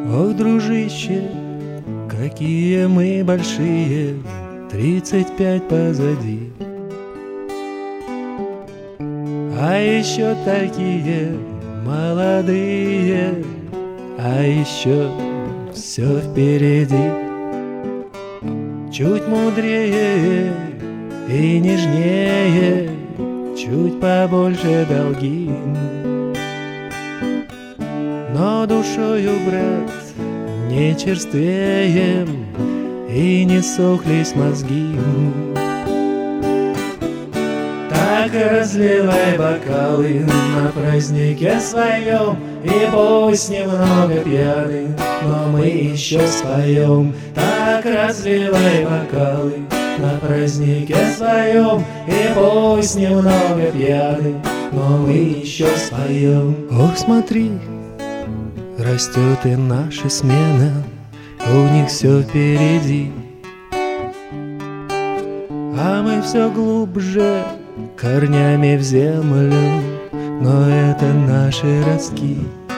Ох, дружище, какие мы большие, 35 позади. А еще такие молодые, а еще все впереди. Чуть мудрее и нежнее, чуть побольше долги. Но душою, брат, не черствеем и не сохлись мозги. Так разливай бокалы на празднике своем, и пусть немного пьяны, но мы еще споем. Так разливай бокалы на празднике своем, и пусть немного пьяны, но мы еще споем. Ох, смотри, растет и наша смена, у них все впереди, а мы все глубже корнями в землю, но это наши ростки.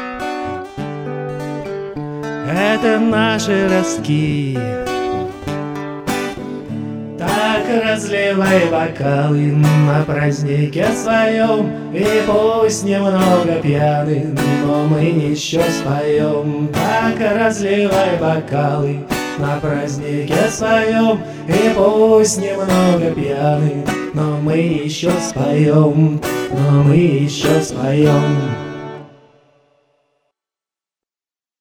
Это наши ростки. Так разливай бокалы на празднике своем, и пусть немного пьяны, но мы еще споем. Так разливай бокалы на празднике своем, и пусть немного пьяны, но мы еще споем, но мы еще споем.